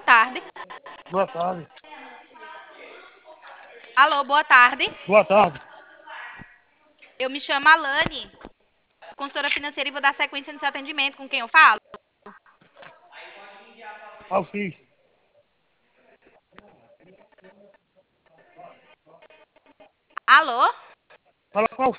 tarde. Boa tarde. Alô, boa tarde. Boa tarde. Eu me chamo Alane, consultora financeira, e vou dar sequência no seu atendimento. Com quem eu falo? Alfi. Alô? Fala com